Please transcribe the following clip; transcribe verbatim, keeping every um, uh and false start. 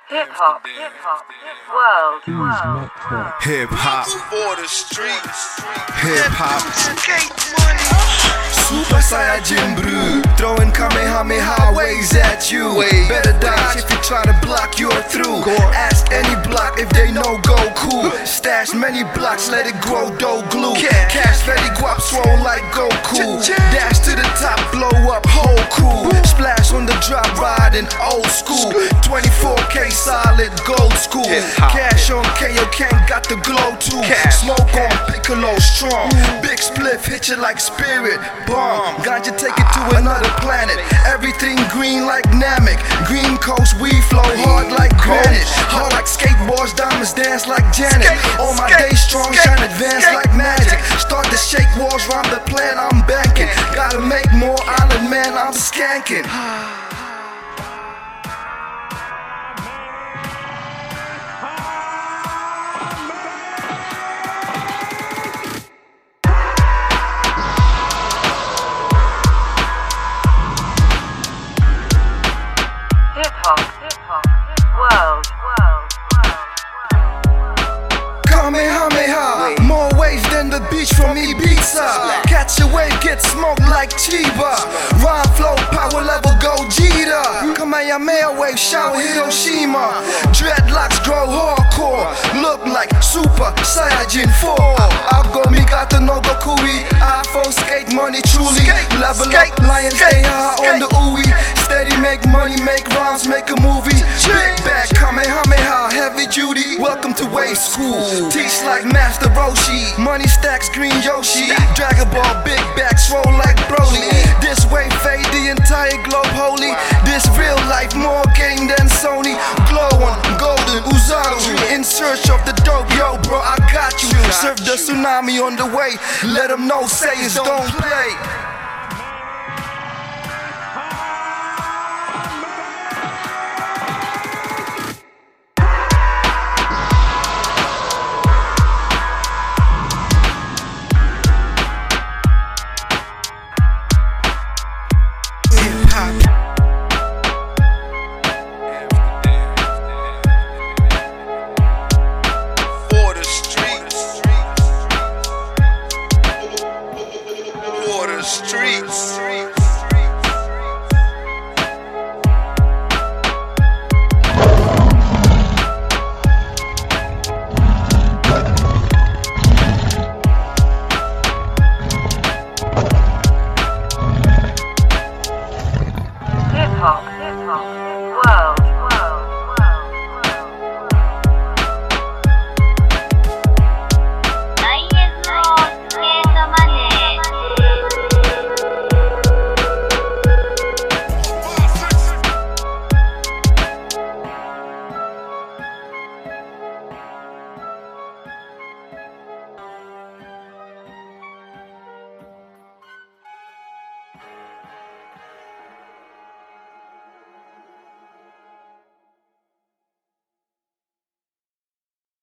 Hip hop, hip hop, world, world, world. Hip hop For the streets. Hip hop Skate money. Super Saiyajin brew, throwing Kamehameha waves at you. Better dodge if you try to block your through. Ask any block if they know Goku. Stash many blocks, let it grow dough glue. Cash ready guap swole like Goku. Dash to the top, blow up whole crew. Splash on the drop, riding old school. twenty-four K solid gold school. Cash on K O King got the glow too. Smoke on Piccolo strong. Big spliff hit you like spirit bomb. Ganja take it to another planet. Everything green like Namek. Green coast we flow hard like granite. Hard like skateboards, diamonds dance like Janet. All my days strong, shine advance like magic. Start to shake walls, rhyme the plan, I'm banking. Gotta make more island man, I'm skanking. Hip hop, hip hop, world, world, world. Kamehameha, more waves than the beach from Ibiza. Catch a wave, get smoked like Chiba. Rhyme flow, power level, Gogeta. Kamehameha wave, shower Hiroshima. Dreadlocks grow hardcore, look like Super Saiyajin four. Abgo Mikata no Gokui, iPhone skate money truly. Level up, lions stay high on the ooey. Steady make money, make rhymes, make a movie. Big back, Kamehameha, heavy duty. Welcome to Wave School. Teach like Master Roshi. Money stacks, green Yoshi. Dragon Ball, big back, swole like Broly. This wave fade the entire globe holy. This real life, more game than Sony. Glow on golden Uzaru. In search of the dope, yo bro, I got you. Surf the tsunami on the way. Let them know, say it's don't play.